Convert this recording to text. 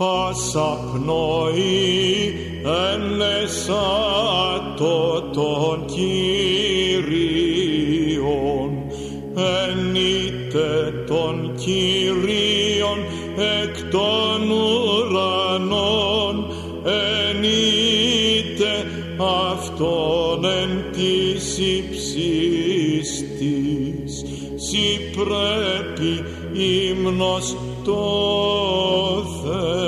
πάσα πνοή ενεσάτω των Κύριων, ενείτε των Κύριων εκ των ουρανών, ενείτε αυτόν εν της υψίστης, σοι πρέπει ύμνος το Θεό.